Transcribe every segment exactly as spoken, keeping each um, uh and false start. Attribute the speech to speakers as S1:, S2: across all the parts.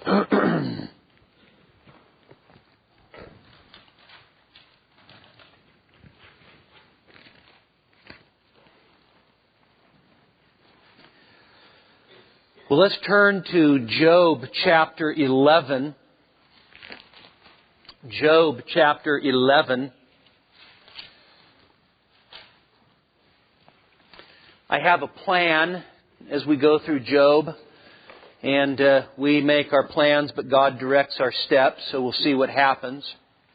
S1: Well, let's turn to Job chapter eleven. Job chapter eleven. I have a plan as we go through Job, and uh, we make our plans, but God directs our steps, so we'll see what happens.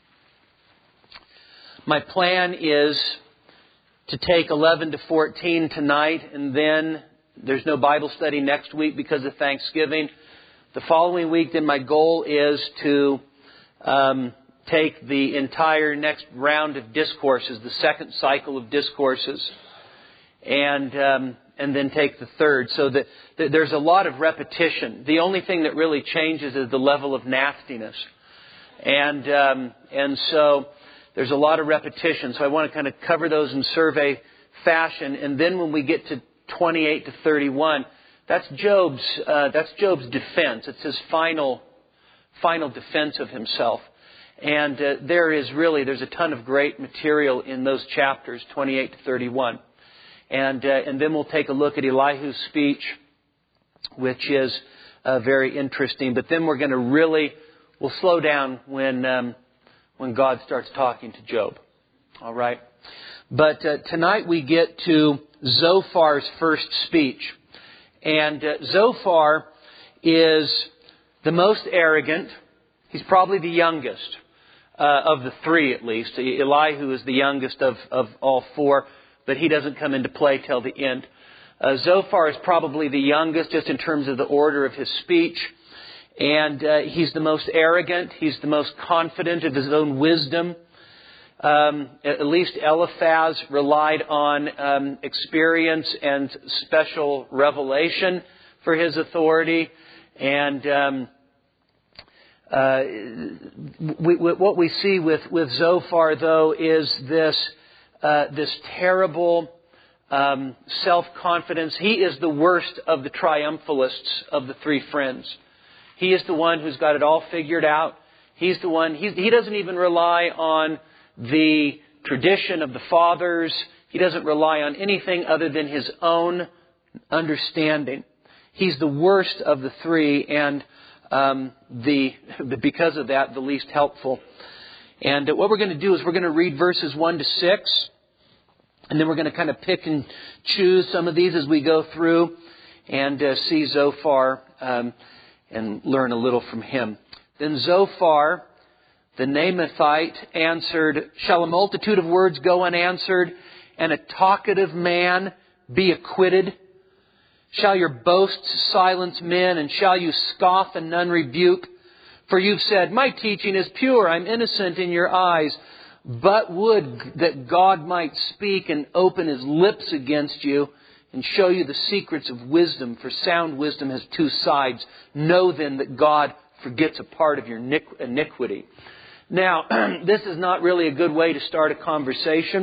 S1: My plan is to take eleven to fourteen tonight, and then there's no Bible study next week because of Thanksgiving. The following week, then my goal is to um, take the entire next round of discourses, the second cycle of discourses, and um, and then take the third. So that, that there's a lot of repetition. The only thing that really changes is the level of nastiness, and um, and so there's a lot of repetition. So I want to kind of cover those in survey fashion, and then when we get to twenty-eight to thirty-one, that's Job's uh, that's Job's defense. It's his final final defense of himself. And uh, there is really there's a ton of great material in those chapters, twenty-eight to thirty-one. And uh, and then we'll take a look at Elihu's speech, which is uh, very interesting. But then we're going to really we'll slow down when um, when God starts talking to Job. All right. But uh, tonight we get to Zophar's first speech. And uh, Zophar is the most arrogant. He's probably the youngest uh, of the three, at least. Elihu is the youngest of, of all four, but he doesn't come into play till the end. Uh, Zophar is probably the youngest just in terms of the order of his speech. And uh, he's the most arrogant. He's the most confident of his own wisdom. Um, at least Eliphaz relied on um, experience and special revelation for his authority. And um, uh, we, we, what we see with, with Zophar, though, is this uh, this terrible um, self-confidence. He is the worst of the triumphalists of the three friends. He is the one who's got it all figured out. He's the one, he, he doesn't even rely on the tradition of the fathers. He doesn't rely on anything other than his own understanding. He's the worst of the three, and um, the, the because of that, the least helpful. And what we're going to do is we're going to read verses one to six, and then we're going to kind of pick and choose some of these as we go through and uh, see Zophar um, and learn a little from him. Then Zophar, the Naamathite, answered, "Shall a multitude of words go unanswered, and a talkative man be acquitted? Shall your boasts silence men, and shall you scoff and none rebuke? For you've said, my teaching is pure, I'm innocent in your eyes. But would that God might speak and open His lips against you, and show you the secrets of wisdom, for sound wisdom has two sides. Know then that God forgets a part of your iniquity." Now, this is not really a good way to start a conversation.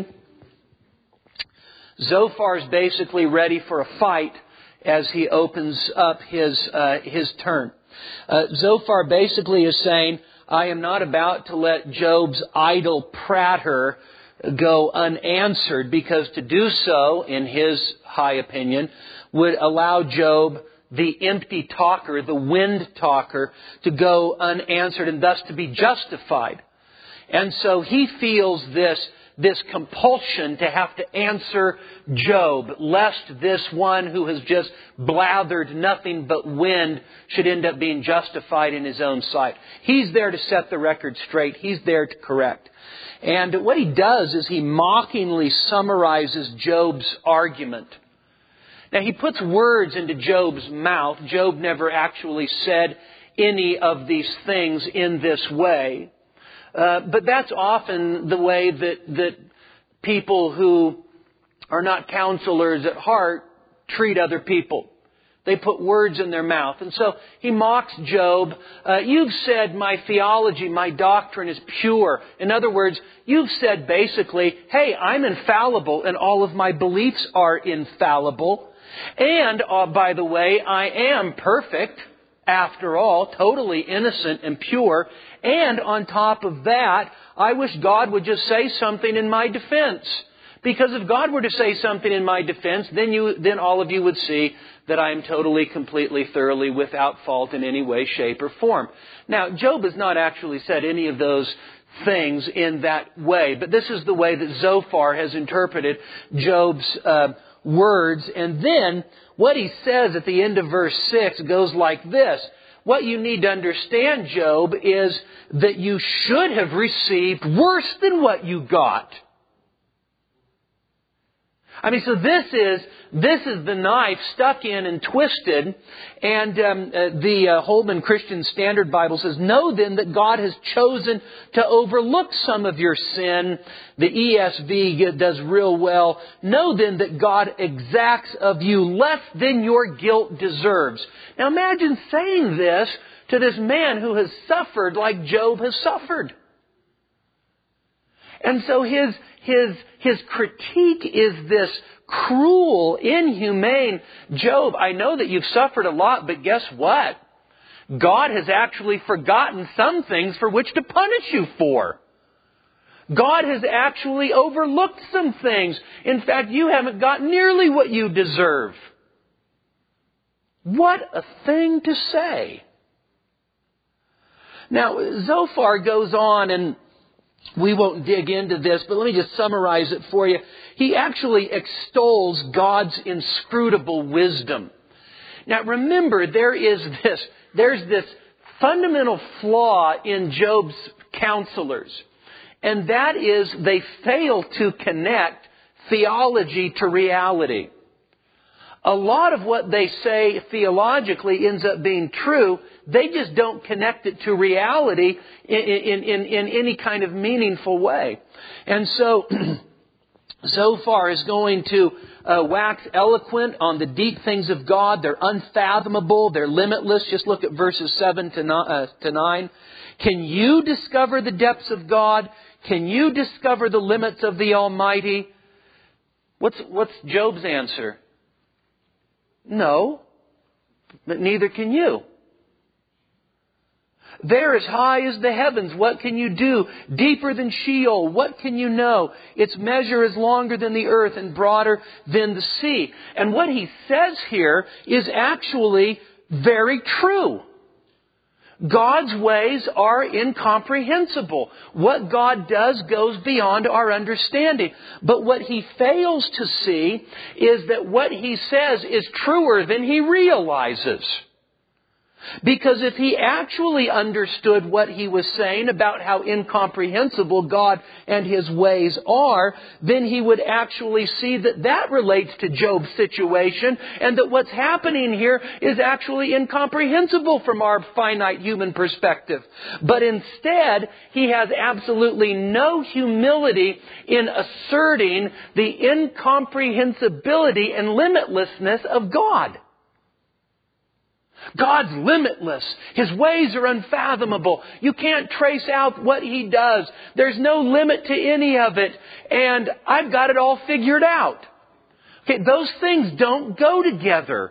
S1: Zophar is basically ready for a fight as he opens up his uh, his turn. Uh, Zophar basically is saying, I am not about to let Job's idle pratter go unanswered, because to do so, in his high opinion, would allow Job, the empty talker, the wind talker, to go unanswered and thus to be justified. And so he feels this, this compulsion to have to answer Job, lest this one who has just blathered nothing but wind should end up being justified in his own sight. He's there to set the record straight. He's there to correct. And what he does is he mockingly summarizes Job's argument. Now, he puts words into Job's mouth. Job never actually said any of these things in this way. Uh, but that's often the way that, that people who are not counselors at heart treat other people. They put words in their mouth. And so he mocks Job. Uh, you've said my theology, my doctrine is pure. In other words, you've said basically, hey, I'm infallible and all of my beliefs are infallible. And, uh, by the way, I am perfect after all, totally innocent and pure. And on top of that, I wish God would just say something in my defense. Because if God were to say something in my defense, then you, then all of you would see that I am totally, completely, thoroughly without fault in any way, shape, or form. Now, Job has not actually said any of those things in that way, but this is the way that Zophar has interpreted Job's uh, words. And then what he says at the end of verse six goes like this. What you need to understand, Job, is that you should have received worse than what you got. I mean, so this is this is the knife stuck in and twisted. And um, uh, the uh, Holman Christian Standard Bible says, "Know then that God has chosen to overlook some of your sin." The E S V does real well. "Know then that God exacts of you less than your guilt deserves." Now imagine saying this to this man who has suffered like Job has suffered. And so his his his critique is this cruel, inhumane, "Job, I know that you've suffered a lot, but guess what? God has actually forgotten some things for which to punish you for. God has actually overlooked some things. In fact, you haven't got nearly what you deserve." What a thing to say. Now, Zophar goes on, and we won't dig into this, but let me just summarize it for you. He actually extols God's inscrutable wisdom. Now remember, there is this, there's this fundamental flaw in Job's counselors. And that is they fail to connect theology to reality. A lot of what they say theologically ends up being true. They just don't connect it to reality in, in, in, in any kind of meaningful way. And so Zophar is going to uh, wax eloquent on the deep things of God. They're unfathomable. They're limitless. Just look at verses seven to nine. Can you discover the depths of God? Can you discover the limits of the Almighty? What's, what's Job's answer? No, but neither can you. They're as high as the heavens. What can you do? Deeper than Sheol. What can you know? Its measure is longer than the earth and broader than the sea. And what he says here is actually very true. God's ways are incomprehensible. What God does goes beyond our understanding. But what he fails to see is that what he says is truer than he realizes. Because if he actually understood what he was saying about how incomprehensible God and His ways are, then he would actually see that that relates to Job's situation, and that what's happening here is actually incomprehensible from our finite human perspective. But instead, he has absolutely no humility in asserting the incomprehensibility and limitlessness of God. God's limitless. His ways are unfathomable. You can't trace out what He does. There's no limit to any of it. And I've got it all figured out. Okay, those things don't go together.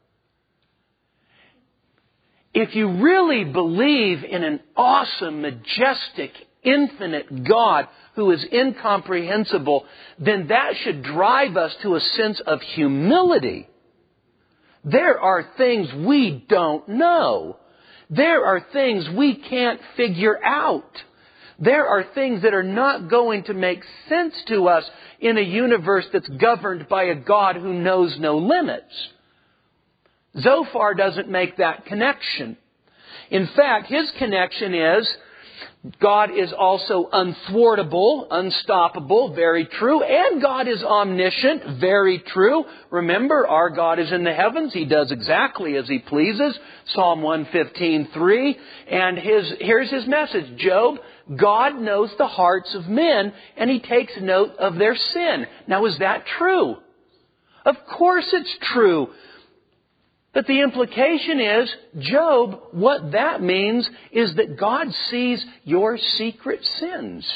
S1: If you really believe in an awesome, majestic, infinite God who is incomprehensible, then that should drive us to a sense of humility. There are things we don't know. There are things we can't figure out. There are things that are not going to make sense to us in a universe that's governed by a God who knows no limits. Zophar doesn't make that connection. In fact, his connection is God is also unthwartable, unstoppable, very true. And God is omniscient, very true. Remember, our God is in the heavens. He does exactly as He pleases. Psalm one fifteen, three. And his, here's his message. Job, God knows the hearts of men, and He takes note of their sin. Now, is that true? Of course it's true. But the implication is, Job, what that means is that God sees your secret sins.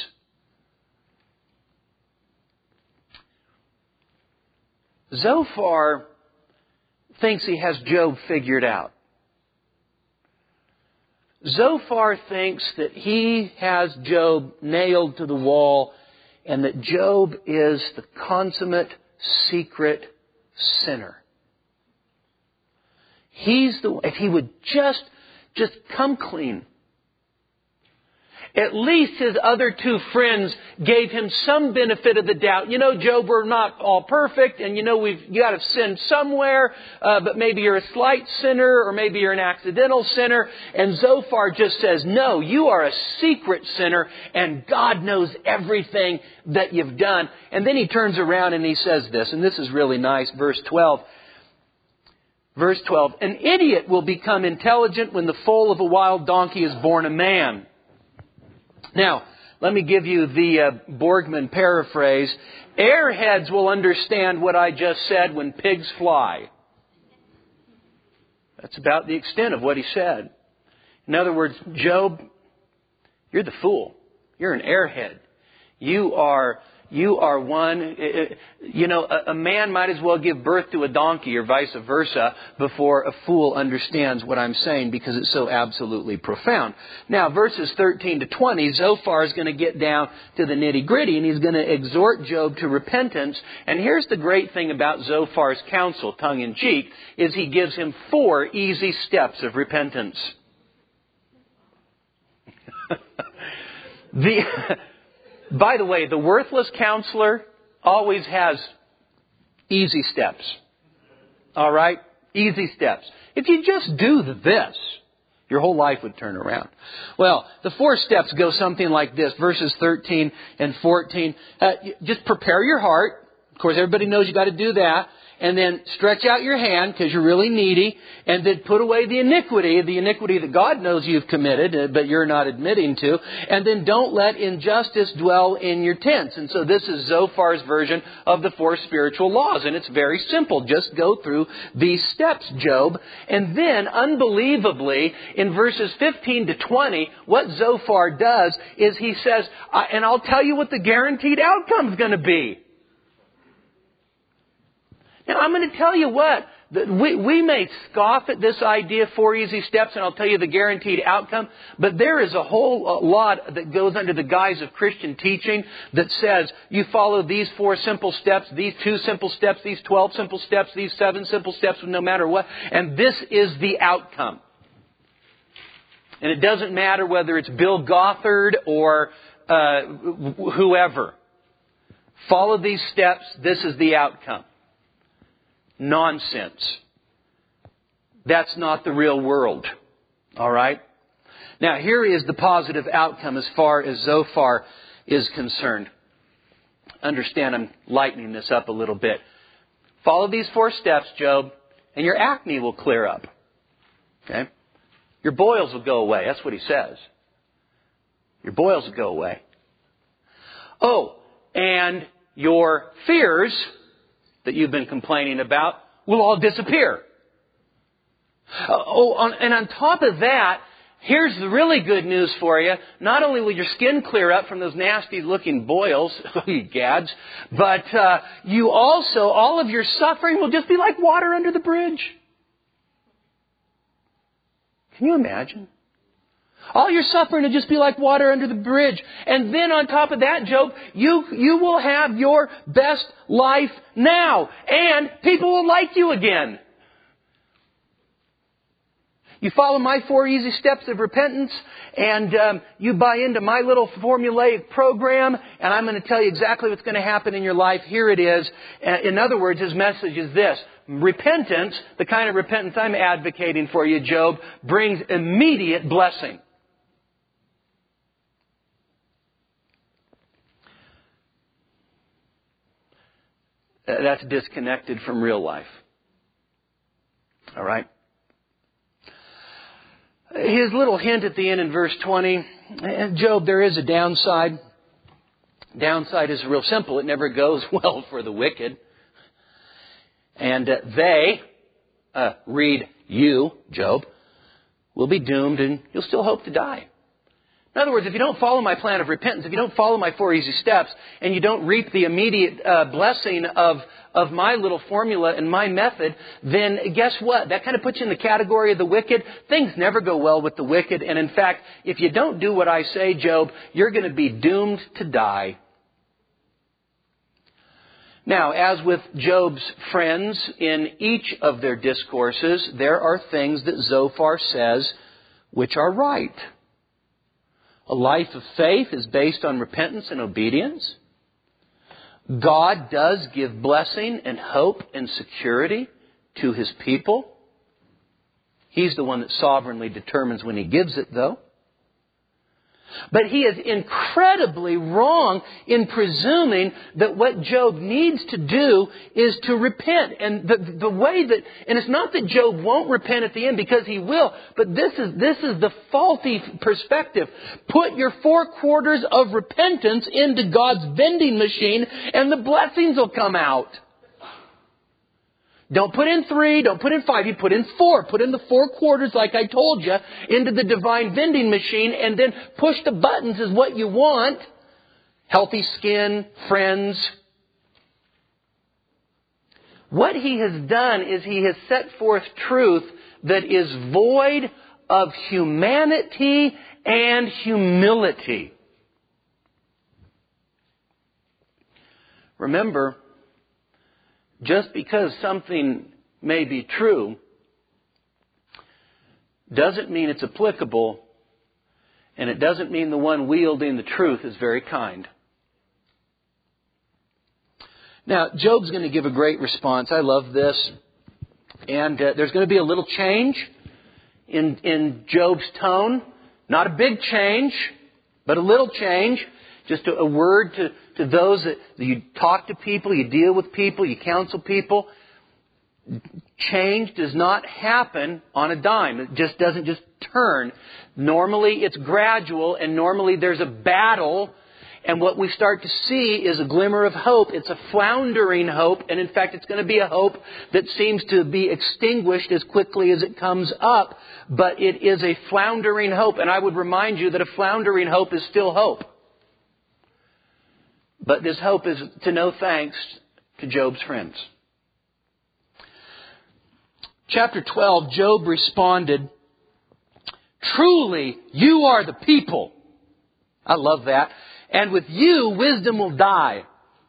S1: Zophar thinks he has Job figured out. Zophar thinks that he has Job nailed to the wall and that Job is the consummate secret sinner. He's the, if he would just, just come clean. At least his other two friends gave him some benefit of the doubt. You know, Job, we're not all perfect, and you know, we've you got to sin somewhere, uh, but maybe you're a slight sinner, or maybe you're an accidental sinner. And Zophar just says, no, you are a secret sinner, and God knows everything that you've done. And then he turns around and he says this, and this is really nice, verse twelve. Verse twelve, an idiot will become intelligent when the foal of a wild donkey is born a man. Now, let me give you the uh, Borgman paraphrase. Airheads will understand what I just said when pigs fly. That's about the extent of what he said. In other words, Job, you're the fool. You're an airhead. You are... You are one, you know, a man might as well give birth to a donkey or vice versa before a fool understands what I'm saying, because it's so absolutely profound. Now, verses thirteen to twenty, Zophar is going to get down to the nitty gritty and he's going to exhort Job to repentance. And here's the great thing about Zophar's counsel, tongue in cheek, is he gives him four easy steps of repentance. the... By the way, the worthless counselor always has easy steps. All right? Easy steps. If you just do this, your whole life would turn around. Well, the four steps go something like this. Verses thirteen and fourteen. Uh, just prepare your heart. Of course, everybody knows you got to do that. And then stretch out your hand because you're really needy. And then put away the iniquity, the iniquity that God knows you've committed, but you're not admitting to. And then don't let injustice dwell in your tents. And so this is Zophar's version of the four spiritual laws. And it's very simple. Just go through these steps, Job. And then, unbelievably, in verses fifteen to twenty, what Zophar does is he says, and I'll tell you what the guaranteed outcome is going to be. Now, I'm going to tell you what, we, we may scoff at this idea, four easy steps, and I'll tell you the guaranteed outcome, but there is a whole lot that goes under the guise of Christian teaching that says you follow these four simple steps, these two simple steps, these twelve simple steps, these seven simple steps, no matter what, and this is the outcome. And it doesn't matter whether it's Bill Gothard or uh, whoever. Follow these steps, this is the outcome. Nonsense. That's not the real world. All right? Now, here is the positive outcome as far as Zophar is concerned. Understand, I'm lightening this up a little bit. Follow these four steps, Job, and your acne will clear up. Okay? Your boils will go away. That's what he says. Your boils will go away. Oh, and your fears that you've been complaining about will all disappear. Oh, on, and on top of that, here's the really good news for you. Not only will your skin clear up from those nasty looking boils, you gads, but uh, you also, all of your suffering will just be like water under the bridge. Can you imagine? All your suffering will just be like water under the bridge. And then on top of that, Job, you, you will have your best life now. And people will like you again. You follow my four easy steps of repentance, and um, you buy into my little formulaic program, and I'm going to tell you exactly what's going to happen in your life. Here it is. In other words, his message is this. Repentance, the kind of repentance I'm advocating for you, Job, brings immediate blessing. That's disconnected from real life. All right? His little hint at the end in verse twenty, Job, there is a downside. Downside is real simple. It never goes well for the wicked. And uh, they, uh, read you, Job, will be doomed and you'll still hope to die. In other words, if you don't follow my plan of repentance, if you don't follow my four easy steps, and you don't reap the immediate uh, blessing of, of my little formula and my method, then guess what? That kind of puts you in the category of the wicked. Things never go well with the wicked. And in fact, if you don't do what I say, Job, you're going to be doomed to die. Now, as with Job's friends, in each of their discourses, there are things that Zophar says which are right. A life of faith is based on repentance and obedience. God does give blessing and hope and security to His people. He's the one that sovereignly determines when He gives it, though. But he is incredibly wrong in presuming that what Job needs to do is to repent. And the, the way that, and it's not that Job won't repent at the end, because he will, but this is, this is the faulty perspective. Put your four quarters of repentance into God's vending machine and the blessings will come out. Don't put in three, don't put in five, you put in four. Put in the four quarters, like I told you, into the divine vending machine, and then push the buttons is what you want. Healthy skin, friends. What he has done is he has set forth truth that is void of humanity and humility. Remember, just because something may be true doesn't mean it's applicable, and it doesn't mean the one wielding the truth is very kind. Now, Job's going to give a great response. I love this. And uh, there's going to be a little change in, in Job's tone. Not a big change, but a little change. Just a, a word to, to those that, that you talk to people, you deal with people, you counsel people. Change does not happen on a dime. It just doesn't just turn. Normally it's gradual, and normally there's a battle. And what we start to see is a glimmer of hope. It's a floundering hope. And in fact, it's going to be a hope that seems to be extinguished as quickly as it comes up. But it is a floundering hope. And I would remind you that a floundering hope is still hope. But this hope is to no thanks to Job's friends. Chapter twelve, Job responded, "Truly, you are the people." I love that. "And with you, wisdom will die."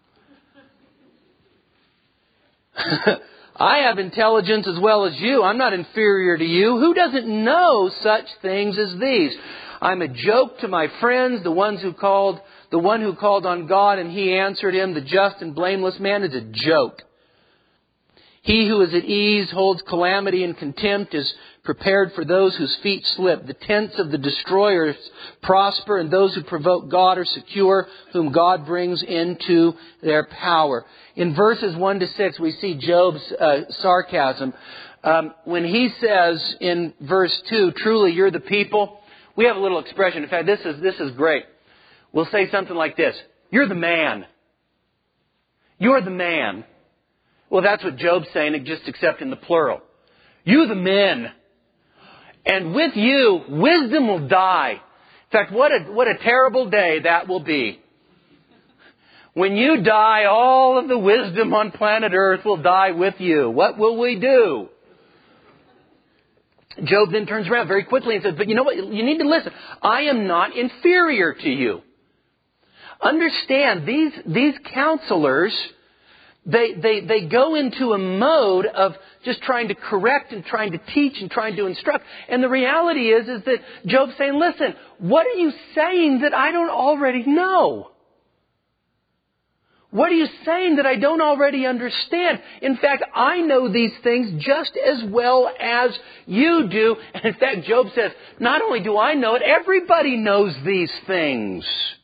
S1: I have intelligence as well as you. I'm not inferior to you. Who doesn't know such things as these? I'm a joke to my friends, the ones who called, the one who called on God and He answered him. The just and blameless man is a joke. He who is at ease holds calamity and contempt, is prepared for those whose feet slip. The tents of the destroyers prosper, and those who provoke God are secure, whom God brings into their power. In verses one to six, we see Job's uh, sarcasm. Um, when he says in verse two, "Truly you're the people," we have a little expression. In fact, this is this is great. We'll say something like this: "You're the man. You're the man." Well, that's what Job's saying, just except in the plural. You the men. And with you, wisdom will die. In fact, what a, what a terrible day that will be. When you die, all of the wisdom on planet Earth will die with you. What will we do? Job then turns around very quickly and says, "But you know what? You need to listen. I am not inferior to you." Understand, these, these counselors, They, they, they go into a mode of just trying to correct and trying to teach and trying to instruct. And the reality is, is that Job's saying, listen, what are you saying that I don't already know? What are you saying that I don't already understand? In fact, I know these things just as well as you do. And in fact, Job says, not only do I know it, everybody knows these things.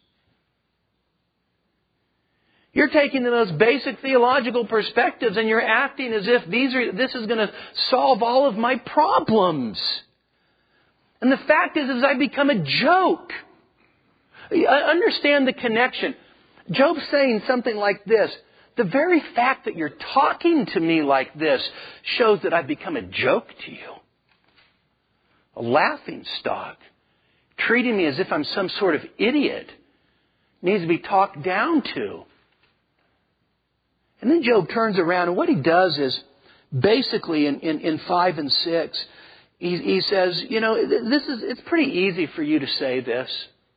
S1: You're taking the most basic theological perspectives and you're acting as if these are, this is going to solve all of my problems. And the fact is, is I become a joke. I understand the connection. Job's saying something like this: the very fact that you're talking to me like this shows that I've become a joke to you. A laughing stock. treating me as if I'm some sort of idiot. Needs to be talked down to. And then Job turns around, and what he does is, basically in, in, in five and six, he, he says, you know, this is it's pretty easy for you to say this.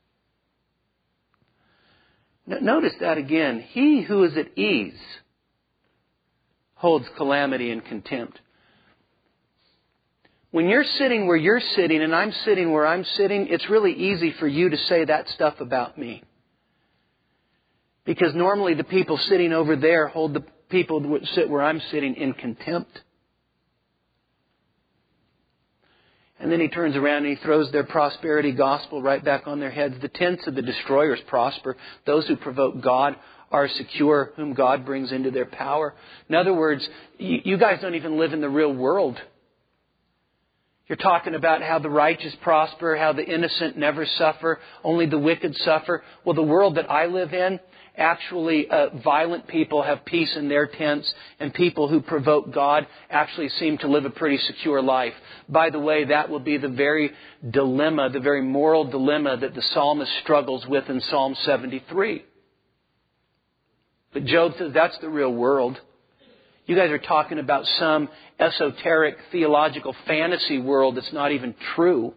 S1: Notice that again. He who is at ease holds calamity and contempt. When you're sitting where you're sitting and I'm sitting where I'm sitting, it's really easy for you to say that stuff about me. Because normally the people sitting over there hold the people that sit where I'm sitting in contempt. And then he turns around and he throws their prosperity gospel right back on their heads. The tents of the destroyers prosper. Those who provoke God are secure, whom God brings into their power. In other words, you guys don't even live in the real world. You're talking about how the righteous prosper, how the innocent never suffer, only the wicked suffer. Well, the world that I live in, actually uh, violent people have peace in their tents, and people who provoke God actually seem to live a pretty secure life. By the way, that will be the very dilemma, the very moral dilemma that the psalmist struggles with in Psalm seventy-three. But Job says that's the real world. You guys are talking about some esoteric theological fantasy world that's not even true.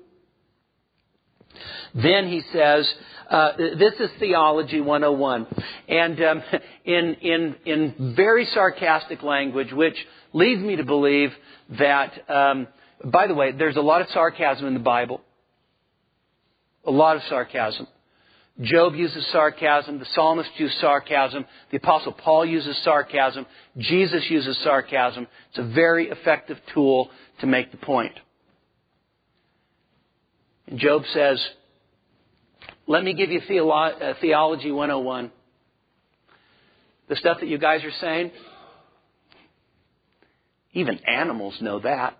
S1: Then he says, uh, this is Theology one oh one. And um, in, in, in very sarcastic language, which leads me to believe that, um, by the way, there's a lot of sarcasm in the Bible. A lot of sarcasm. Job uses sarcasm. The psalmist used sarcasm. The Apostle Paul uses sarcasm. Jesus uses sarcasm. It's a very effective tool to make the point. And Job says, let me give you Theolo- uh, Theology one oh one. The stuff that you guys are saying, even animals know that.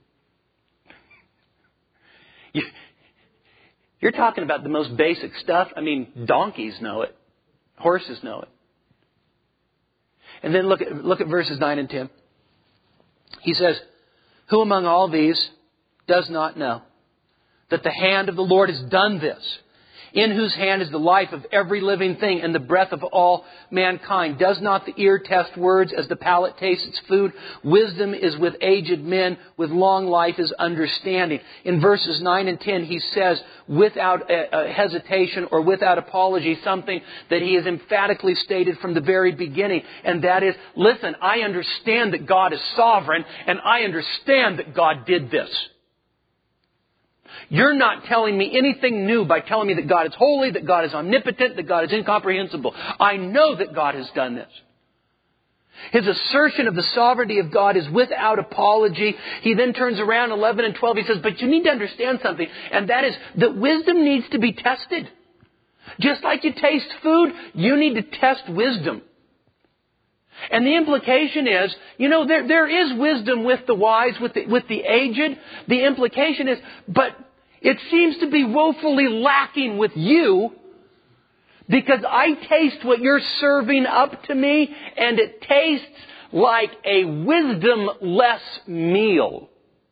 S1: You, You're talking about the most basic stuff. I mean, donkeys know it. Horses know it. And then look at, look at verses nine and ten. He says, who among all these does not know that the hand of the Lord has done this? In whose hand is the life of every living thing and the breath of all mankind. Does not the ear test words as the palate tastes its food? Wisdom is with aged men. With long life is understanding. In verses nine and ten, he says, without a, a hesitation or without apology, something that he has emphatically stated from the very beginning. And that is, listen, I understand that God is sovereign, and I understand that God did this. You're not telling me anything new by telling me that God is holy, that God is omnipotent, that God is incomprehensible. I know that God has done this. His assertion of the sovereignty of God is without apology. He then turns around, eleven and twelve, he says, but you need to understand something, and that is that wisdom needs to be tested. Just like you taste food, you need to test wisdom. And the implication is, you know, there, there is wisdom with the wise, with the, with the aged. The implication is, but it seems to be woefully lacking with you, because I taste what you're serving up to me, and it tastes like a wisdom-less meal.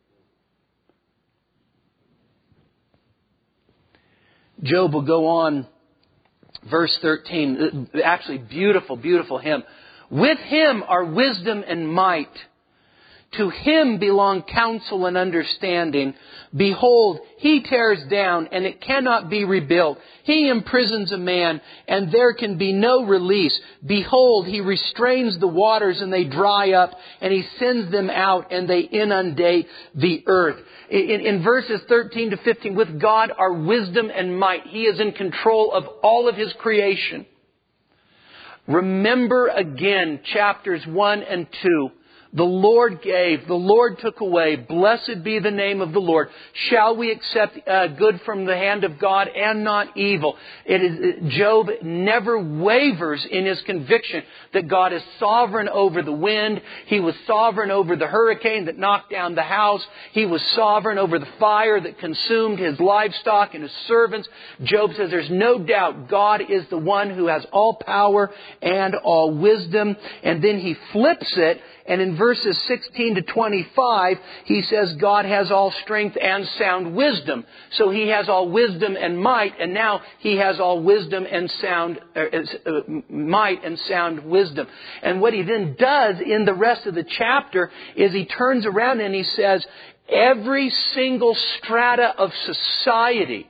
S1: Job will go on, verse thirteen, actually beautiful, beautiful hymn. With Him are wisdom and might. To Him belong counsel and understanding. Behold, He tears down, and it cannot be rebuilt. He imprisons a man, and there can be no release. Behold, He restrains the waters, and they dry up, and He sends them out, and they inundate the earth. In, in verses thirteen to fifteen, with God are wisdom and might. He is in control of all of His creation. Remember again chapters one and two. The Lord gave, the Lord took away. Blessed be the name of the Lord. Shall we accept uh, good from the hand of God and not evil? It is, Job never wavers in his conviction that God is sovereign over the wind. He was sovereign over the hurricane that knocked down the house. He was sovereign over the fire that consumed his livestock and his servants. Job says there's no doubt God is the one who has all power and all wisdom. And then he flips it And in verses sixteen to twenty-five, he says God has all strength and sound wisdom. So he has all wisdom and might, and now he has all wisdom and sound uh, might and sound wisdom. And what he then does in the rest of the chapter is he turns around and he says, every single strata of society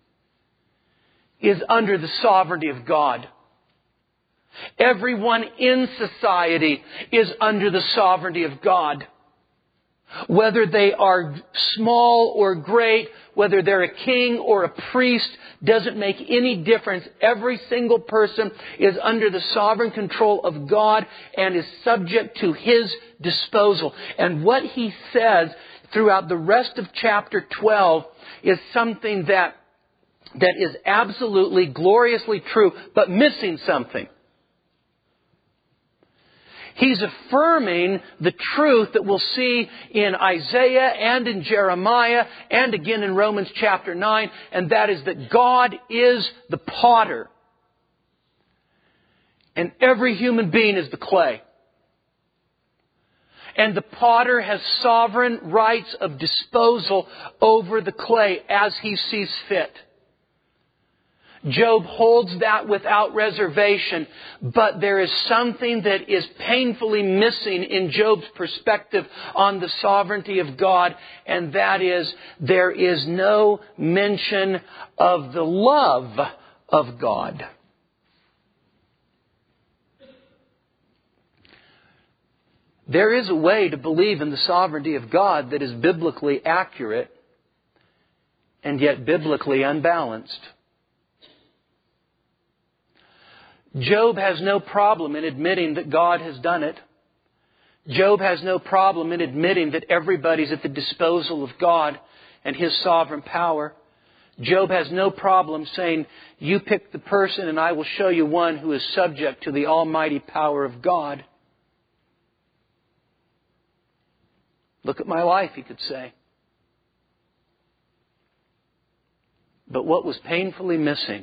S1: is under the sovereignty of God. Everyone in society is under the sovereignty of God. Whether they are small or great, whether they're a king or a priest, doesn't make any difference. Every single person is under the sovereign control of God and is subject to His disposal. And what he says throughout the rest of chapter twelve is something that that is absolutely gloriously true, but missing something. He's affirming the truth that we'll see in Isaiah and in Jeremiah and again in Romans chapter nine, and that is that God is the potter. And every human being is the clay. And the potter has sovereign rights of disposal over the clay as he sees fit. Job holds that without reservation, but there is something that is painfully missing in Job's perspective on the sovereignty of God, and that is there is no mention of the love of God. There is a way to believe in the sovereignty of God that is biblically accurate and yet biblically unbalanced. Job has no problem in admitting that God has done it. Job has no problem in admitting that everybody's at the disposal of God and His sovereign power. Job has no problem saying, you pick the person and I will show you one who is subject to the almighty power of God. Look at my life, he could say. But what was painfully missing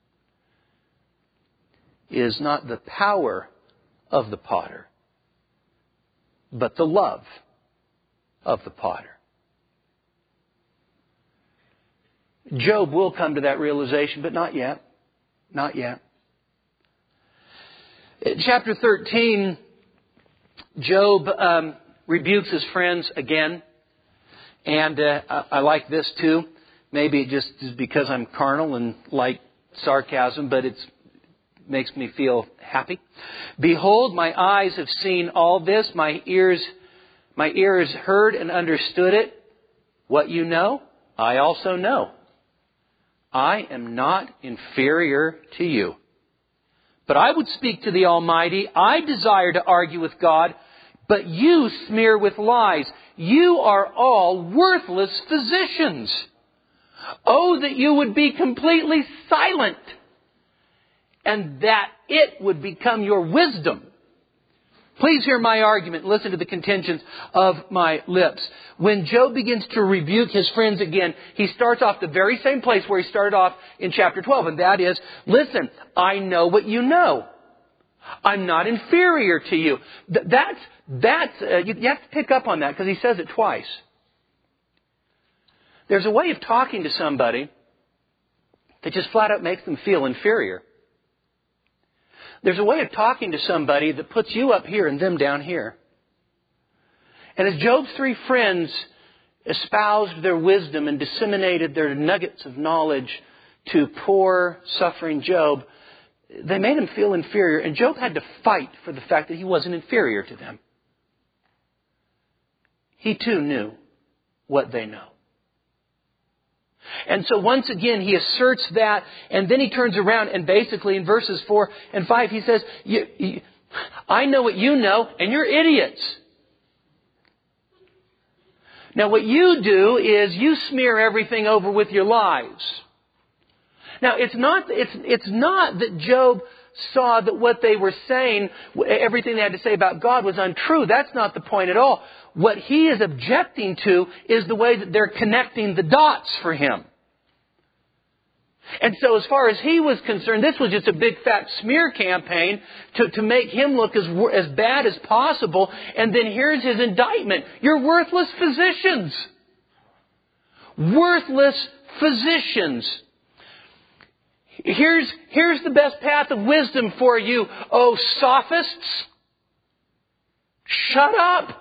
S1: is not the power of the potter, but the love of the potter. Job will come to that realization, but not yet. Not yet. In chapter thirteen, Job um, rebukes his friends again. And uh, I, I like this too. Maybe it just is because I'm carnal and like sarcasm, but it's makes me feel happy. Behold, my eyes have seen all this. My ears, my ears heard and understood it. What you know, I also know. I am not inferior to you. But I would speak to the Almighty. I desire to argue with God, but you smear with lies. You are all worthless physicians. Oh, that you would be completely silent, and that it would become your wisdom. Please hear my argument. Listen to the contentions of my lips. When Job begins to rebuke his friends again, he starts off the very same place where he started off in chapter twelve. And that is, listen, I know what you know. I'm not inferior to you. Th- that's, that's, uh, you, you have to pick up on that because he says it twice. There's a way of talking to somebody that just flat out makes them feel inferior. There's a way of talking to somebody that puts you up here and them down here. And as Job's three friends espoused their wisdom and disseminated their nuggets of knowledge to poor, suffering Job, they made him feel inferior. And Job had to fight for the fact that he wasn't inferior to them. He too knew what they know. And so once again, he asserts that, and then he turns around and basically in verses four and five, he says, you, you, I know what you know, and you're idiots. Now what you do is you smear everything over with your lies. Now it's not, it's, it's not that Job saw that what they were saying, everything they had to say about God was untrue. That's not the point at all. What he is objecting to is the way that they're connecting the dots for him. And so as far as he was concerned, this was just a big fat smear campaign to, to make him look as, as bad as possible. And then here's his indictment. You're worthless physicians. Worthless physicians. Here's, here's the best path of wisdom for you, oh sophists. Shut up.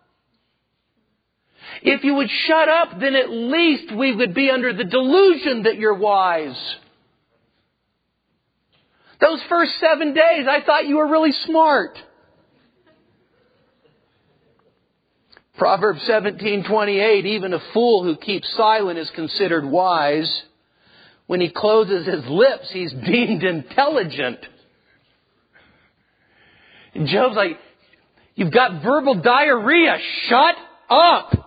S1: If you would shut up, then at least we would be under the delusion that you're wise. Those first seven days, I thought you were really smart. Proverbs seventeen twenty-eight, even a fool who keeps silent is considered wise. When he closes his lips, he's deemed intelligent. And Job's like, you've got verbal diarrhea. Shut up.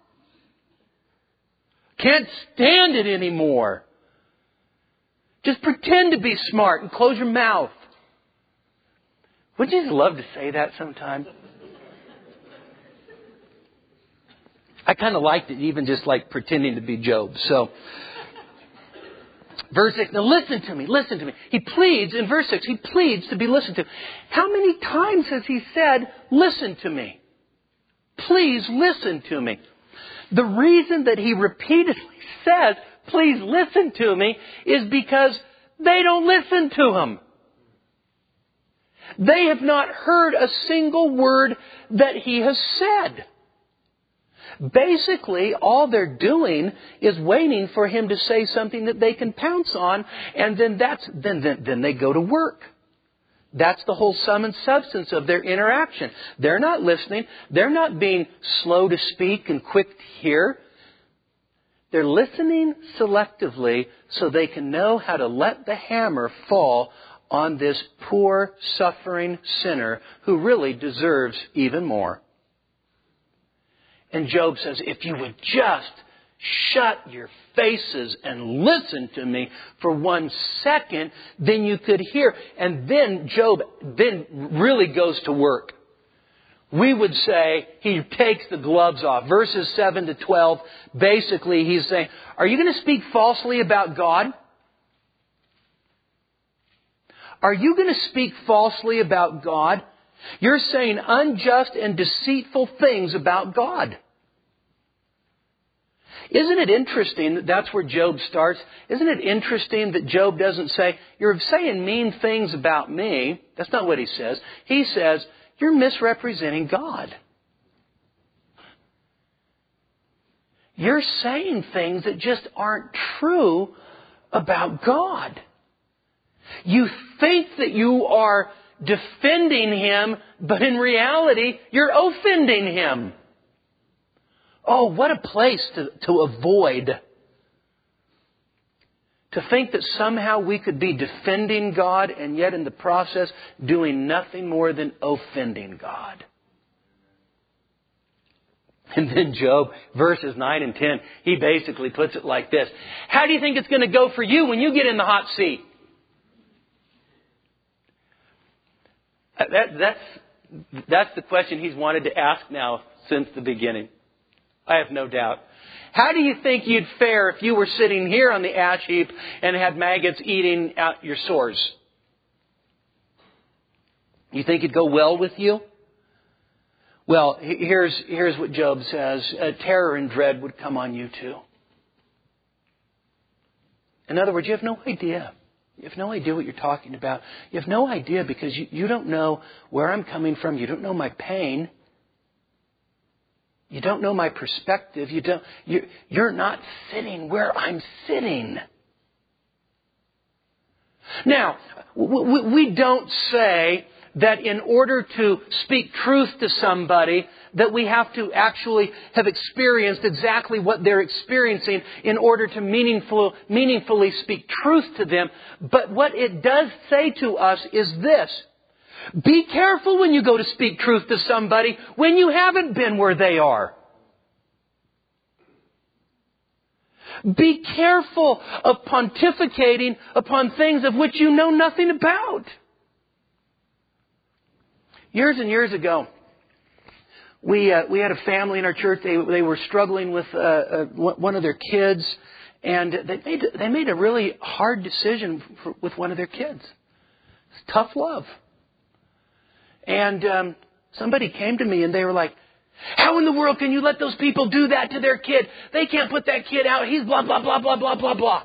S1: Can't stand it anymore. Just pretend to be smart and close your mouth. Wouldn't you just love to say that sometime? I kind of liked it, even just like pretending to be Job. So, verse six. Now listen to me, listen to me. He pleads, in verse six, he pleads to be listened to. How many times has he said, listen to me? Please listen to me. The reason that he repeatedly says, please listen to me, is because they don't listen to him. They have not heard a single word that he has said. Basically, all they're doing is waiting for him to say something that they can pounce on, and then that's then then, then they go to work. That's the whole sum and substance of their interaction. They're not listening. They're not being slow to speak and quick to hear. They're listening selectively so they can know how to let the hammer fall on this poor, suffering sinner who really deserves even more. And Job says, if you would just shut your faces and listen to me for one second, then you could hear. And then Job then really goes to work. We would say he takes the gloves off. Verses seven to twelve, basically he's saying, are you going to speak falsely about God? Are you going to speak falsely about God? You're saying unjust and deceitful things about God. Isn't it interesting that that's where Job starts? Isn't it interesting that Job doesn't say, you're saying mean things about me? That's not what he says. He says, you're misrepresenting God. You're saying things that just aren't true about God. You think that you are defending Him, but in reality, you're offending Him. Oh, what a place to, to avoid. To think that somehow we could be defending God and yet in the process doing nothing more than offending God. And then Job, verses nine and ten, he basically puts it like this. How do you think it's going to go for you when you get in the hot seat? That, that's, that's the question he's wanted to ask now since the beginning. I have no doubt. How do you think you'd fare if you were sitting here on the ash heap and had maggots eating out your sores? You think it'd go well with you? Well, here's, here's what Job says. Uh, terror and dread would come on you too. In other words, you have no idea. You have no idea what you're talking about. You have no idea because you, you don't know where I'm coming from. You don't know my pain. You don't know my perspective. You don't, you, you're not sitting where I'm sitting. Now, we, we don't say that in order to speak truth to somebody, that we have to actually have experienced exactly what they're experiencing in order to meaningful, meaningfully speak truth to them. But what it does say to us is this. Be careful when you go to speak truth to somebody when you haven't been where they are. Be careful of pontificating upon things of which you know nothing about. Years and years ago, we uh, we had a family in our church. They they were struggling with uh, uh, one of their kids, And they made, they made a really hard decision for, with one of their kids. It's tough love. And um, somebody came to me and they were like, how in the world can you let those people do that to their kid? They can't put that kid out. He's blah, blah, blah, blah, blah, blah, blah.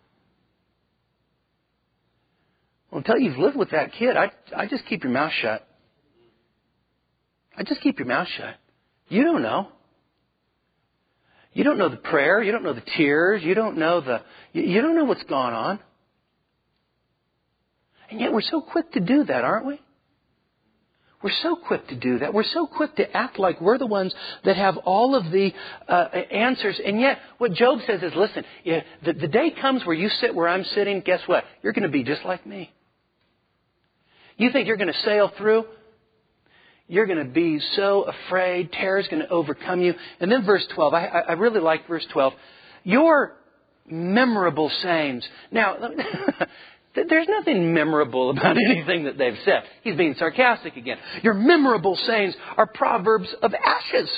S1: Well, until you've lived with that kid, I, I just keep your mouth shut. I just keep your mouth shut. You don't know. You don't know the prayer. You don't know the tears. You don't know the, you, you don't know what's gone on. And yet we're so quick to do that, aren't we? We're so quick to do that. We're so quick to act like we're the ones that have all of the uh, answers. And yet what Job says is, listen, yeah, the, the day comes where you sit where I'm sitting, guess what? You're going to be just like me. You think you're going to sail through? You're going to be so afraid. Terror is going to overcome you. And then verse twelve. I, I really like verse twelve. Your memorable sayings. Now, there's nothing memorable about anything that they've said. He's being sarcastic again. Your memorable sayings are proverbs of ashes.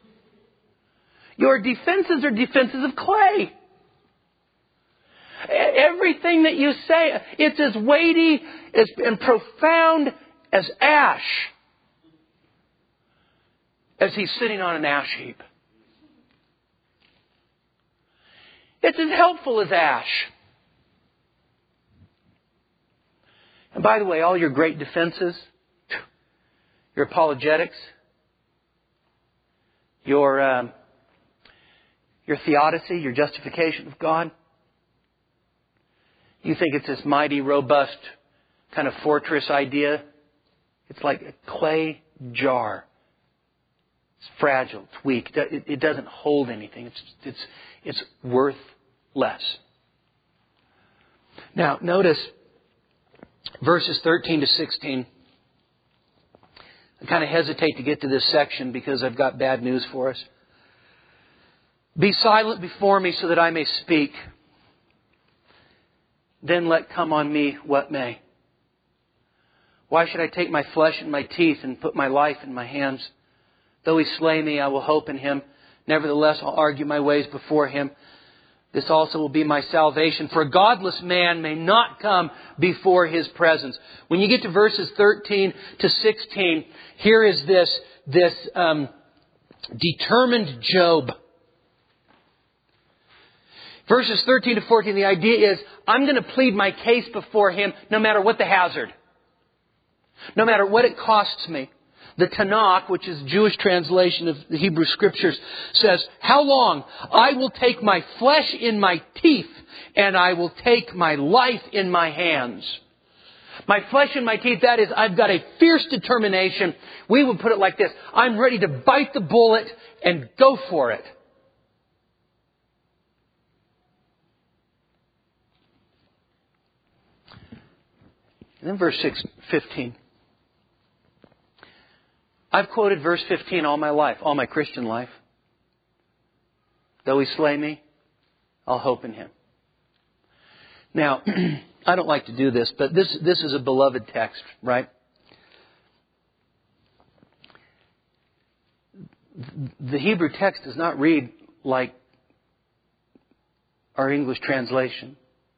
S1: Your defenses are defenses of clay. Everything that you say, it's as weighty as, and profound as ash. As he's sitting on an ash heap. It's as helpful as ash. And by the way, all your great defenses, your apologetics, your um, your theodicy, your justification of God, you think it's this mighty, robust kind of fortress idea. It's like a clay jar. It's fragile. It's weak. It doesn't hold anything. It's it's it's worthless. Now, notice verses thirteen to sixteen. I kind of hesitate to get to this section because I've got bad news for us. Be silent before me so that I may speak. Then let come on me what may. Why should I take my flesh in my teeth and put my life in my hands? Though he slay me, I will hope in him. Nevertheless, I'll argue my ways before him. This also will be my salvation. For a godless man may not come before his presence. When you get to verses thirteen to sixteen, here is this, this um, determined Job. Verses thirteen to fourteen, the idea is, I'm going to plead my case before him no matter what the hazard. No matter what it costs me. The Tanakh, which is a Jewish translation of the Hebrew Scriptures, says, how long? I will take my flesh in my teeth and I will take my life in my hands. My flesh in my teeth, that is, I've got a fierce determination. We would put it like this. I'm ready to bite the bullet and go for it. And then verse six, fifteen. I've quoted verse fifteen all my life, all my Christian life. Though he slay me, I'll hope in him. Now, I don't like to do this, but this, this is a beloved text, right? The Hebrew text does not read like our English translation.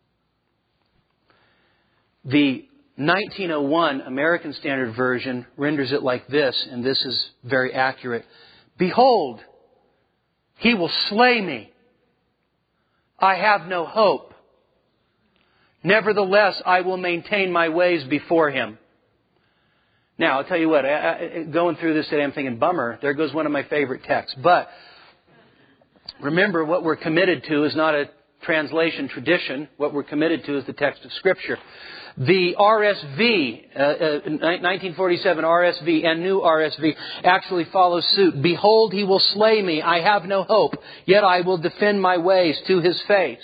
S1: The nineteen oh one American Standard Version renders it like this, and this is very accurate. Behold, he will slay me. I have no hope. Nevertheless, I will maintain my ways before him. Now, I'll tell you what, I, I, going through this today, I'm thinking, bummer, there goes one of my favorite texts. But remember, what we're committed to is not a translation tradition. What we're committed to is the text of Scripture. The R S V, uh, uh, nineteen forty-seven R S V and New R S V actually follow suit. Behold, he will slay me. I have no hope. Yet I will defend my ways to his face.